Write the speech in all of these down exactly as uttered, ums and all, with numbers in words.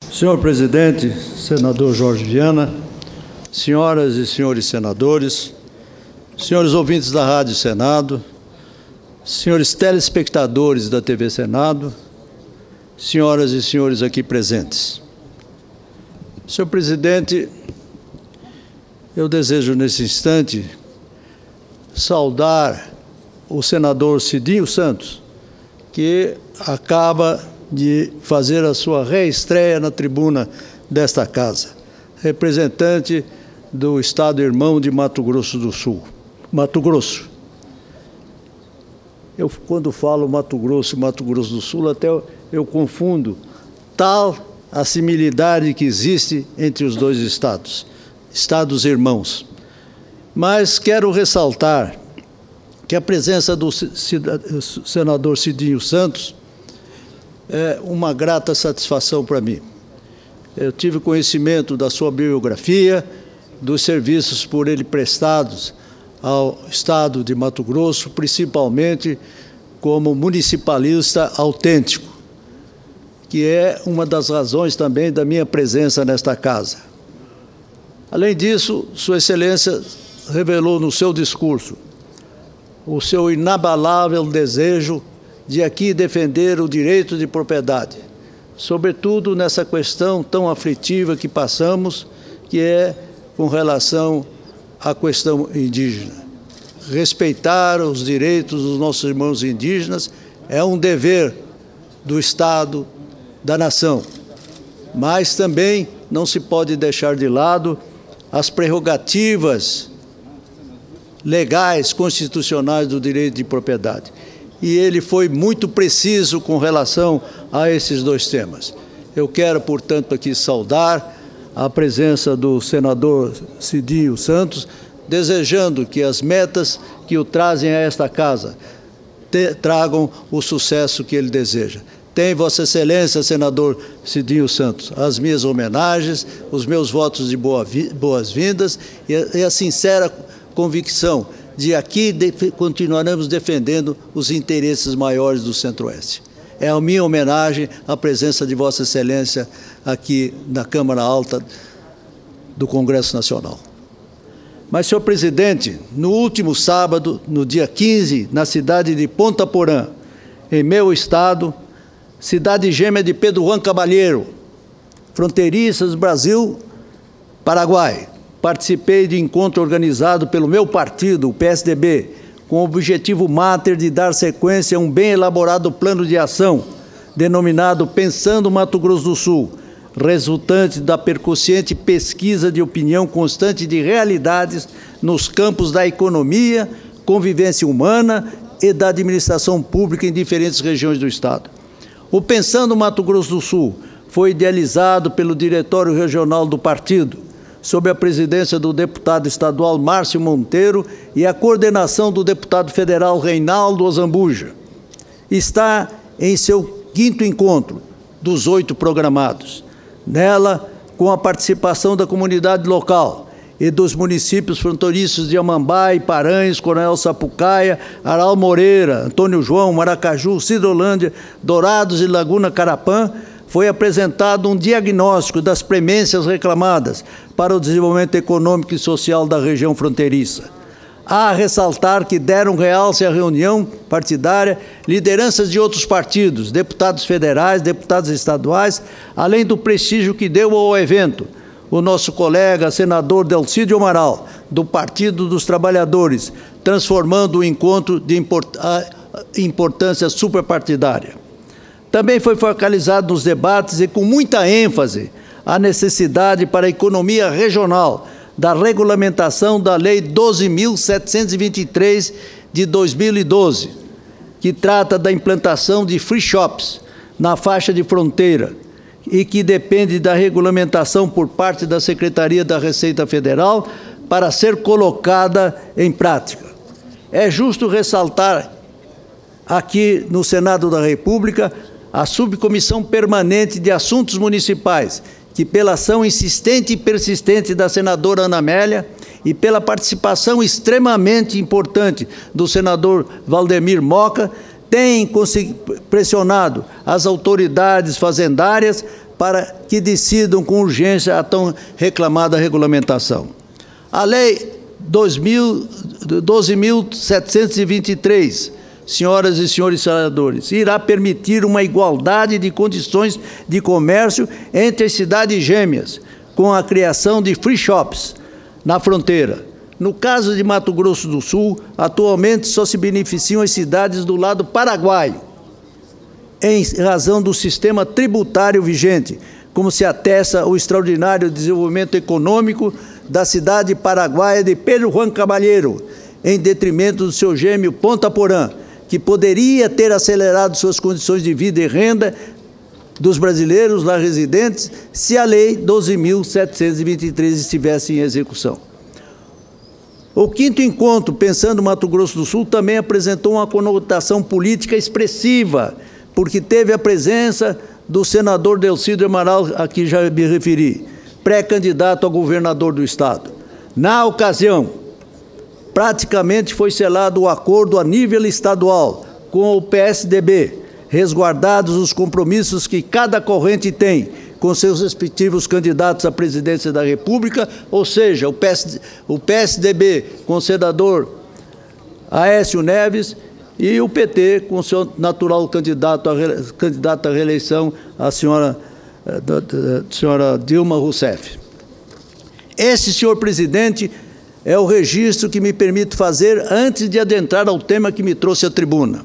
Senhor presidente, senador Jorge Viana, senhoras e senhores senadores, senhores ouvintes da Rádio Senado, senhores telespectadores da T V Senado, senhoras e senhores aqui presentes. Senhor presidente, eu desejo nesse instante saudar o senador Cidinho Santos, que acaba de fazer a sua reestreia na tribuna desta casa, representante do Estado irmão de Mato Grosso do Sul. Mato Grosso. Eu, quando falo Mato Grosso e Mato Grosso do Sul, até eu, eu confundo tal a similitude que existe entre os dois estados, estados irmãos. Mas quero ressaltar que a presença do senador Cidinho Santos é uma grata satisfação para mim. Eu tive conhecimento da sua biografia, dos serviços por ele prestados ao Estado de Mato Grosso, principalmente como municipalista autêntico, que é uma das razões também da minha presença nesta casa. Além disso, Sua Excelência revelou no seu discurso o seu inabalável desejo de aqui defender o direito de propriedade, sobretudo nessa questão tão aflitiva que passamos, que é com relação à questão indígena. Respeitar os direitos dos nossos irmãos indígenas é um dever do Estado, da nação, mas também não se pode deixar de lado as prerrogativas legais, constitucionais do direito de propriedade. E ele foi muito preciso com relação a esses dois temas. Eu quero, portanto, aqui saudar a presença do senador Cidinho Santos, desejando que as metas que o trazem a esta casa te, tragam o sucesso que ele deseja. Tem Vossa Excelência, senador Cidinho Santos, as minhas homenagens, os meus votos de boa, boas-vindas e a, e a sincera convicção de aqui de, continuaremos defendendo os interesses maiores do Centro-Oeste. É a minha homenagem à presença de Vossa Excelência aqui na Câmara Alta do Congresso Nacional. Mas, senhor presidente, no último sábado, no dia quinze, na cidade de Ponta Porã, em meu estado, cidade gêmea de Pedro Juan Caballero, fronteiriças Brasil-Paraguai, participei de encontro organizado pelo meu partido, o P S D B, com o objetivo máter de dar sequência a um bem elaborado plano de ação, denominado Pensando Mato Grosso do Sul, resultante da percussiente pesquisa de opinião constante de realidades nos campos da economia, convivência humana e da administração pública em diferentes regiões do Estado. O Pensando Mato Grosso do Sul foi idealizado pelo Diretório Regional do Partido, sob a presidência do deputado estadual Márcio Monteiro e a coordenação do deputado federal Reinaldo Ozambuja. Está em seu quinto encontro dos oito programados. Nela, com a participação da comunidade local e dos municípios fronteiriços de Amambai, Paranhos, Coronel Sapucaia, Aral Moreira, Antônio João, Maracaju, Cidrolândia, Dourados e Laguna Carapã, foi apresentado um diagnóstico das premências reclamadas para o desenvolvimento econômico e social da região fronteiriça. Há a ressaltar que deram realce à reunião partidária lideranças de outros partidos, deputados federais, deputados estaduais, além do prestígio que deu ao evento o nosso colega senador Delcídio Amaral, do Partido dos Trabalhadores, transformando o encontro de importância superpartidária. Também foi focalizado nos debates e com muita ênfase a necessidade para a economia regional da regulamentação da Lei doze mil setecentos e vinte e três de dois mil e doze, que trata da implantação de free shops na faixa de fronteira e que depende da regulamentação por parte da Secretaria da Receita Federal para ser colocada em prática. É justo ressaltar aqui no Senado da República a Subcomissão Permanente de Assuntos Municipais, que pela ação insistente e persistente da senadora Ana Amélia e pela participação extremamente importante do senador Valdemir Moca, tem pressionado as autoridades fazendárias para que decidam com urgência a tão reclamada regulamentação. A Lei doze mil setecentos e vinte e três, senhoras e senhores senadores, irá permitir uma igualdade de condições de comércio entre as cidades gêmeas, com a criação de free shops na fronteira. No caso de Mato Grosso do Sul, atualmente só se beneficiam as cidades do lado paraguaio, em razão do sistema tributário vigente, como se atesta o extraordinário desenvolvimento econômico da cidade paraguaia de Pedro Juan Caballero, em detrimento do seu gêmeo Ponta Porã, que poderia ter acelerado suas condições de vida e renda dos brasileiros lá residentes se a Lei doze mil setecentos e vinte e três estivesse em execução. O quinto encontro, pensando Mato Grosso do Sul, também apresentou uma conotação política expressiva, porque teve a presença do senador Delcido Amaral, a que já me referi, pré-candidato a governador do Estado. Na ocasião, praticamente foi selado o acordo a nível estadual com o P S D B, resguardados os compromissos que cada corrente tem com seus respectivos candidatos à presidência da República, ou seja, o P S, o P S D B com o senador Aécio Neves e o P T com seu natural candidato a, candidato à reeleição, a senhora, a senhora Dilma Rousseff. Este, senhor presidente, é o registro que me permito fazer antes de adentrar ao tema que me trouxe à tribuna.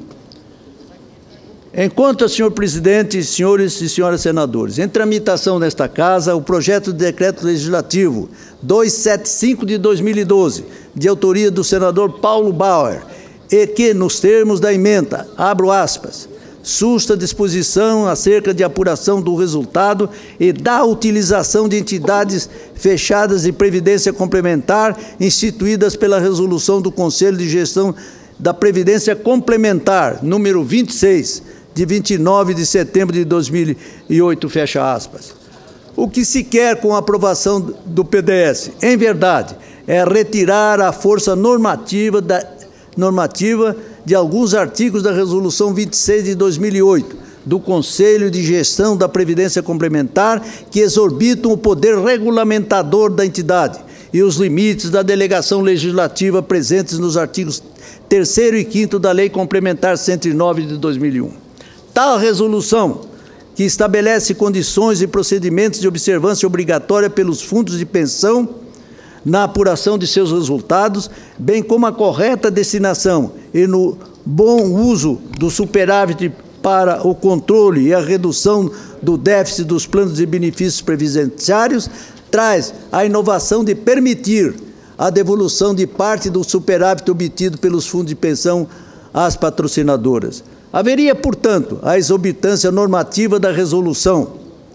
Enquanto, senhor presidente, senhores e senhoras senadores, em tramitação nesta Casa, o projeto de decreto legislativo duzentos e setenta e cinco de dois mil e doze, de autoria do senador Paulo Bauer, e que, nos termos da emenda, abro aspas, susta disposição acerca de apuração do resultado e da utilização de entidades fechadas de previdência complementar instituídas pela resolução do Conselho de Gestão da Previdência Complementar, número vinte e seis, de vinte e nove de setembro de dois mil e oito, fecha aspas. O que se quer com a aprovação do P D S, em verdade, é retirar a força normativa, da, normativa de alguns artigos da Resolução vinte e seis de dois mil e oito, do Conselho de Gestão da Previdência Complementar, que exorbitam o poder regulamentador da entidade e os limites da delegação legislativa presentes nos artigos terceiro e quinto da Lei Complementar cento e nove de dois mil e um. Tal resolução, que estabelece condições e procedimentos de observância obrigatória pelos fundos de pensão na apuração de seus resultados, bem como a correta destinação e no bom uso do superávit para o controle e a redução do déficit dos planos de benefícios previdenciários, traz a inovação de permitir a devolução de parte do superávit obtido pelos fundos de pensão às patrocinadoras. Haveria, portanto, a exorbitância normativa da resolução,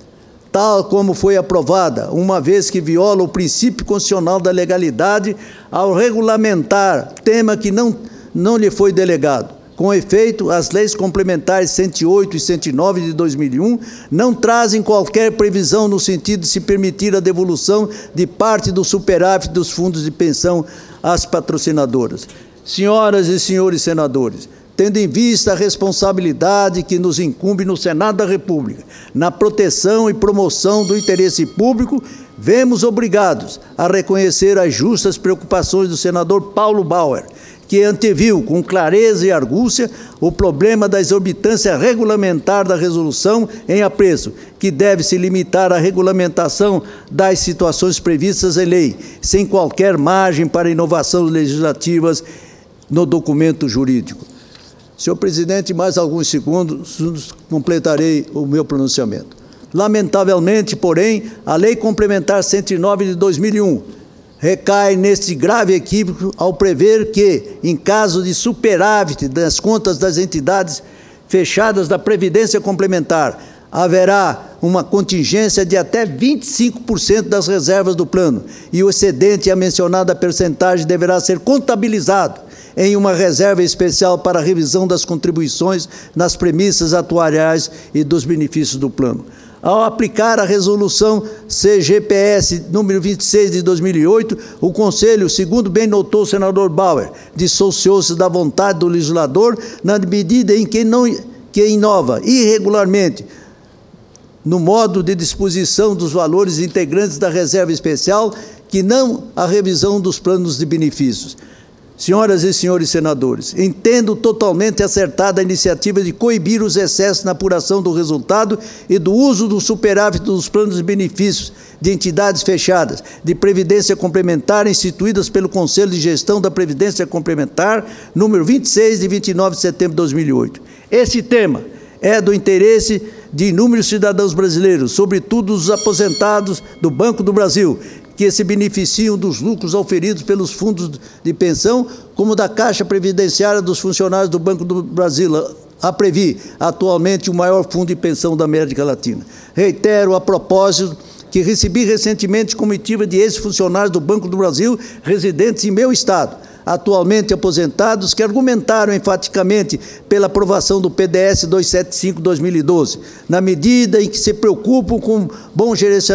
tal como foi aprovada, uma vez que viola o princípio constitucional da legalidade ao regulamentar tema que não, não lhe foi delegado. Com efeito, as leis complementares cento e oito e cento e nove de dois mil e um não trazem qualquer previsão no sentido de se permitir a devolução de parte do superávit dos fundos de pensão às patrocinadoras. Senhoras e senhores senadores, tendo em vista a responsabilidade que nos incumbe no Senado da República, na proteção e promoção do interesse público, vemos obrigados a reconhecer as justas preocupações do senador Paulo Bauer, que anteviu com clareza e argúcia o problema da exorbitância regulamentar da resolução em apreço, que deve se limitar à regulamentação das situações previstas em lei, sem qualquer margem para inovações legislativas no documento jurídico. Senhor presidente, mais alguns segundos completarei o meu pronunciamento. Lamentavelmente, porém, a Lei Complementar cento e nove de dois mil e um recai neste grave equívoco ao prever que, em caso de superávit das contas das entidades fechadas da Previdência Complementar, haverá uma contingência de até vinte e cinco por cento das reservas do plano e o excedente à mencionada percentagem deverá ser contabilizado em uma reserva especial para a revisão das contribuições nas premissas atuariais e dos benefícios do plano. Ao aplicar a resolução C G P S número vinte e seis de dois mil e oito, o Conselho, segundo bem notou o senador Bauer, dissociou-se da vontade do legislador na medida em que, não, que inova irregularmente no modo de disposição dos valores integrantes da reserva especial, que não a revisão dos planos de benefícios. Senhoras e senhores senadores, entendo totalmente acertada a iniciativa de coibir os excessos na apuração do resultado e do uso do superávit dos planos de benefícios de entidades fechadas de previdência complementar instituídas pelo Conselho de Gestão da Previdência Complementar, número vinte e seis, de vinte e nove de setembro de dois mil e oito. Esse tema é do interesse de inúmeros cidadãos brasileiros, sobretudo os aposentados do Banco do Brasil, que se beneficiam dos lucros auferidos pelos fundos de pensão, como da Caixa Previdenciária dos funcionários do Banco do Brasil, a Previ, atualmente o maior fundo de pensão da América Latina. Reitero, a propósito, que recebi recentemente comitiva de ex-funcionários do Banco do Brasil residentes em meu estado, atualmente aposentados, que argumentaram enfaticamente pela aprovação do P D S duzentos e setenta e cinco de dois mil e doze, na medida em que se preocupam com o bom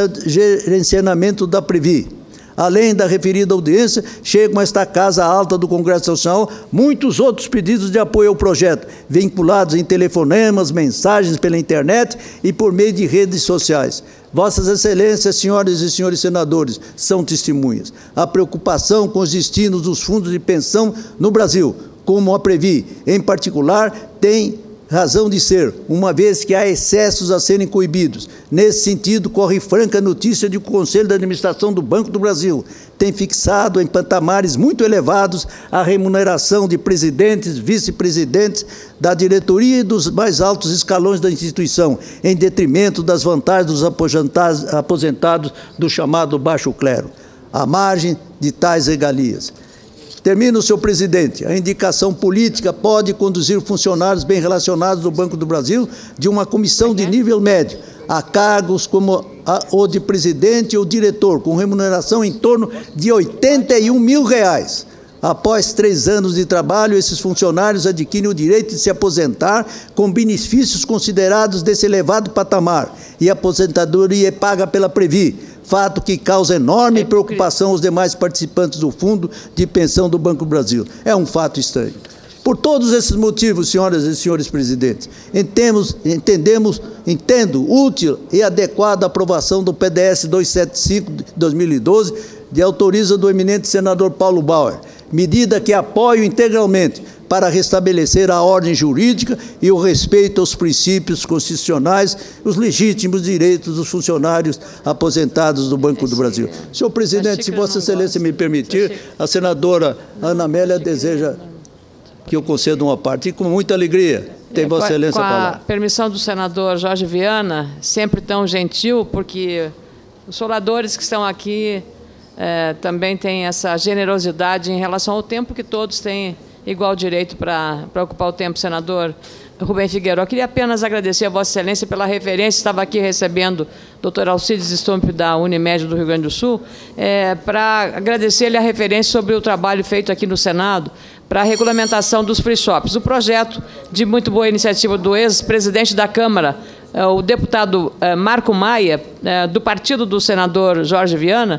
gerenciamento da Previ. Além da referida audiência, chegam a esta Casa Alta do Congresso Nacional muitos outros pedidos de apoio ao projeto, vinculados em telefonemas, mensagens pela internet e por meio de redes sociais. Vossas Excelências, senhoras e senhores senadores, são testemunhas. A preocupação com os destinos dos fundos de pensão no Brasil, como a Previ, em particular, tem razão de ser, uma vez que há excessos a serem coibidos. Nesse sentido, corre franca notícia de que o Conselho de Administração do Banco do Brasil tem fixado em patamares muito elevados a remuneração de presidentes, vice-presidentes da diretoria e dos mais altos escalões da instituição, em detrimento das vantagens dos aposentados, aposentados do chamado baixo clero, à margem de tais regalias. Termino, senhor presidente. A indicação política pode conduzir funcionários bem relacionados do Banco do Brasil de uma comissão de nível médio a cargos como a, o de presidente ou diretor, com remuneração em torno de oitenta e um mil reais. Após três anos de trabalho, esses funcionários adquirem o direito de se aposentar com benefícios considerados desse elevado patamar, e a aposentadoria é paga pela Previ, fato que causa enorme preocupação aos demais participantes do Fundo de Pensão do Banco do Brasil. É um fato estranho. Por todos esses motivos, senhoras e senhores presidentes, entendemos, entendemos, entendo útil e adequada a aprovação do P D S duzentos e setenta e cinco de dois mil e doze, de autoriza do eminente senador Paulo Bauer, medida que apoio integralmente para restabelecer a ordem jurídica e o respeito aos princípios constitucionais, os legítimos direitos dos funcionários aposentados do Banco do Brasil. Senhor presidente, se Vossa Excelência me permitir, a senadora Ana Amélia deseja que eu conceda uma parte, e com muita alegria. Tem Vossa Excelência a palavra. Com a permissão do senador Jorge Viana, sempre tão gentil, porque os oradores que estão aqui é, também têm essa generosidade em relação ao tempo que todos têm igual direito para ocupar o tempo, senador Rubem Figueiredo. Eu queria apenas agradecer a Vossa Excelência pela referência. Estava aqui recebendo o doutor Alcides Stump, da Unimed do Rio Grande do Sul, é, para agradecer-lhe a referência sobre o trabalho feito aqui no Senado para a regulamentação dos free shops. O projeto, de muito boa iniciativa do ex-presidente da Câmara, o deputado Marco Maia, do partido do senador Jorge Viana,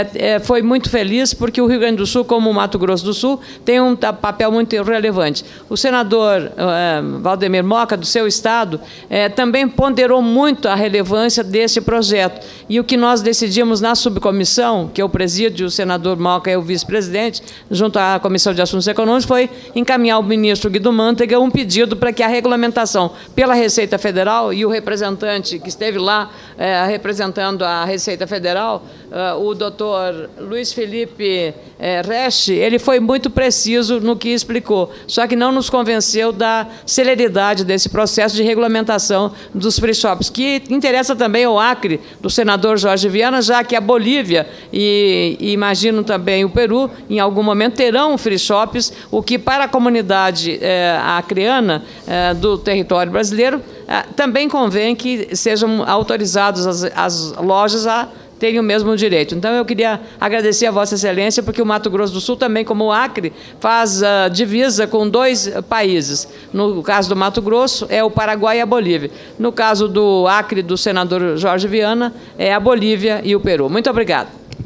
foi muito feliz porque o Rio Grande do Sul, como o Mato Grosso do Sul, tem um papel muito relevante. O senador Valdemir Moca, do seu estado, também ponderou muito a relevância desse projeto. E o que nós decidimos na subcomissão, que eu presido, o senador Moca é o vice-presidente, junto à Comissão de Assuntos Econômicos, foi encaminhar ao ministro Guido Mantega um pedido para que a regulamentação pela Receita Federal, e o representante que esteve lá é, representando a Receita Federal, é, o doutor Luiz Felipe é, Resch, ele foi muito preciso no que explicou, só que não nos convenceu da celeridade desse processo de regulamentação dos free shops, que interessa também ao Acre, do senador Jorge Viana, já que a Bolívia e, e imagino também o Peru, em algum momento, terão free shops, o que para a comunidade é, acreana é, do território brasileiro é, também convém que sejam autorizados as, as lojas a terem o mesmo direito. Então, eu queria agradecer a Vossa Excelência, porque o Mato Grosso do Sul, também como o Acre, faz uh, divisa com dois países. No caso do Mato Grosso, é o Paraguai e a Bolívia. No caso do Acre, do senador Jorge Viana, é a Bolívia e o Peru. Muito obrigado.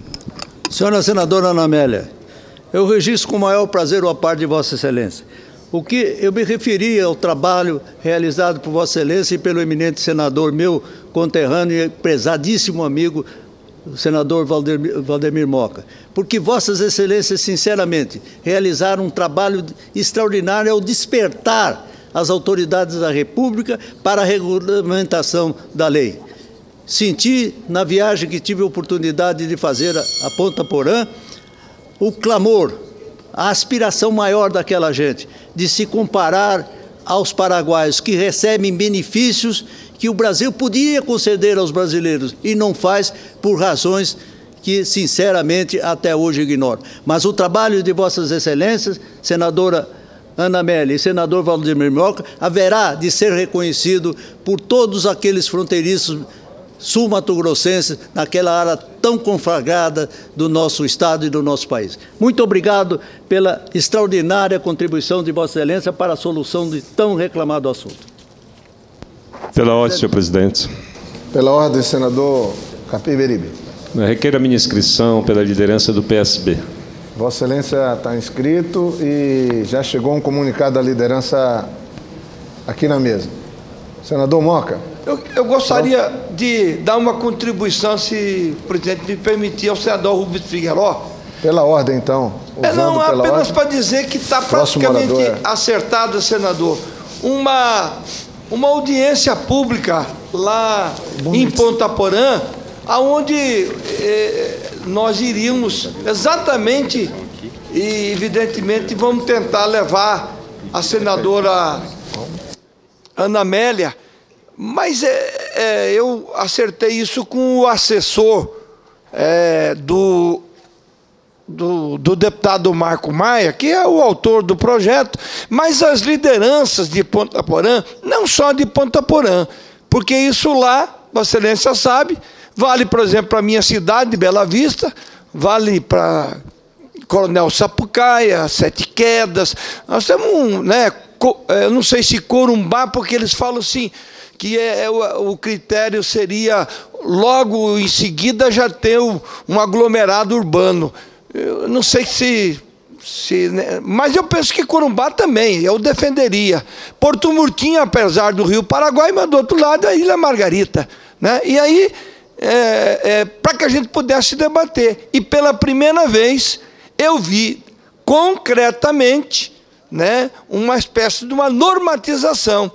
Senhora senadora Ana Amélia, eu registro com o maior prazer a parte de Vossa Excelência. O que eu me referi ao trabalho realizado por Vossa Excelência e pelo eminente senador, meu conterrâneo e prezadíssimo amigo, o senador Valdemir, Valdemir Moca, porque Vossas Excelências, sinceramente, realizaram um trabalho extraordinário ao despertar as autoridades da República para a regulamentação da lei. Senti, na viagem que tive a oportunidade de fazer a, a Ponta Porã, o clamor, a aspiração maior daquela gente de se comparar aos paraguaios, que recebem benefícios que o Brasil podia conceder aos brasileiros e não faz por razões que, sinceramente, até hoje ignoro. Mas o trabalho de Vossas Excelências, senadora Ana Amélia e senador Valdemir Moca, haverá de ser reconhecido por todos aqueles fronteiriços sul-mato-grossenses naquela área tão conflagrada do nosso Estado e do nosso país. Muito obrigado pela extraordinária contribuição de Vossa Excelência para a solução de tão reclamado assunto. Pela ordem, senhor presidente. Pela ordem, senador Capiberibe. Requeiro a minha inscrição pela liderança do P S B. Vossa Excelência está inscrito e já chegou um comunicado da liderança aqui na mesa. Senador Moca. Eu, eu gostaria de dar uma contribuição, se o presidente me permitir, ao senador Rubens Figueiró. Pela ordem, então. É, não, apenas para dizer que está praticamente é... acertado, senador, uma, uma audiência pública lá Bonito. em Ponta Porã, onde eh, nós iríamos exatamente e, evidentemente, vamos tentar levar a senadora Ana Amélia. Mas é, é, eu acertei isso com o assessor é, do, do, do deputado Marco Maia, que é o autor do projeto, mas as lideranças de Ponta Porã, não só de Ponta Porã, porque isso lá, Vossa Excelência sabe, vale, por exemplo, para a minha cidade, Bela Vista, vale para Coronel Sapucaia, Sete Quedas, nós temos um, né, eu não sei se Corumbá, porque eles falam assim, que é, é, o, o critério seria, logo em seguida, já ter um, um aglomerado urbano. Eu não sei se... se né, mas eu penso que Corumbá também, eu defenderia. Porto Murtinho, apesar do Rio Paraguai, mas do outro lado a Ilha Margarita. Né? E aí, é, é, para que a gente pudesse debater. E pela primeira vez, eu vi concretamente, né, uma espécie de uma normatização,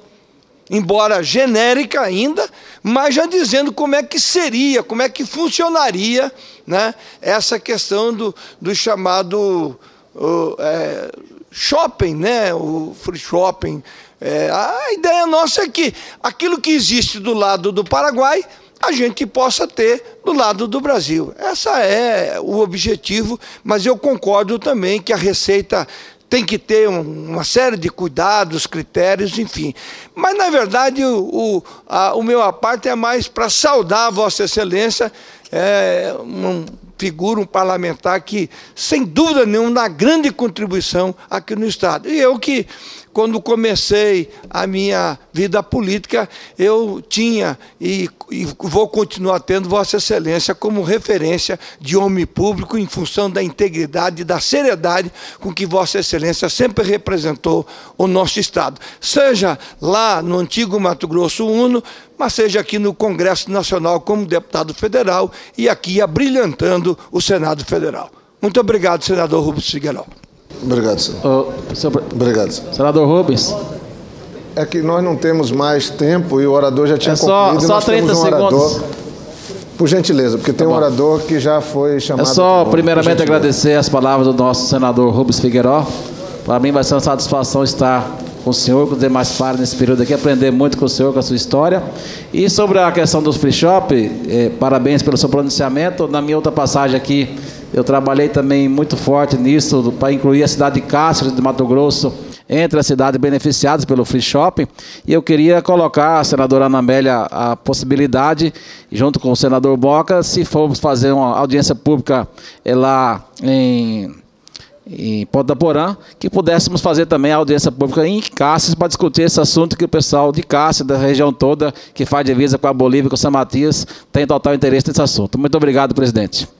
embora genérica ainda, mas já dizendo como é que seria, como é que funcionaria, né, essa questão do, do chamado uh, é, shopping, né, o free shopping. É, a ideia nossa é que aquilo que existe do lado do Paraguai, a gente possa ter do lado do Brasil. Esse é o objetivo, mas eu concordo também que a Receita tem que ter uma série de cuidados, critérios, enfim. Mas, na verdade, o, o, a, o meu aparte é mais para saudar a Vossa Excelência, é, uma figura, um parlamentar que, sem dúvida nenhuma, dá grande contribuição aqui no Estado. E eu que, quando comecei a minha vida política, eu tinha e, e vou continuar tendo Vossa Excelência como referência de homem público em função da integridade e da seriedade com que Vossa Excelência sempre representou o nosso Estado. Seja lá no antigo Mato Grosso Uno, mas seja aqui no Congresso Nacional como deputado federal e aqui abrilhantando o Senado Federal. Muito obrigado, senador Rubens Figueiró. Obrigado, senador. Oh, senhor... Obrigado, senador. Senador Rubens. É que nós não temos mais tempo e o orador já tinha é só, concluído. Só nós trinta temos um segundos. Orador, por gentileza, porque tem tá um orador que já foi chamado. É só, primeiramente, agradecer as palavras do nosso senador Rubens Figueiró. Para mim vai ser uma satisfação estar com o senhor, com os demais pares nesse período aqui, aprender muito com o senhor, com a sua história. E sobre a questão dos free shop, eh, parabéns pelo seu pronunciamento. Na minha outra passagem aqui, eu trabalhei também muito forte nisso, para incluir a cidade de Cáceres, de Mato Grosso, entre as cidades beneficiadas pelo free shopping. E eu queria colocar, a senadora Ana Amélia, a possibilidade, junto com o senador Moca, se formos fazer uma audiência pública eh, lá em... em Ponta Porã, que pudéssemos fazer também a audiência pública em Cáceres para discutir esse assunto que o pessoal de Cáceres, da região toda, que faz divisa com a Bolívia e com São Matias, tem total interesse nesse assunto. Muito obrigado, presidente.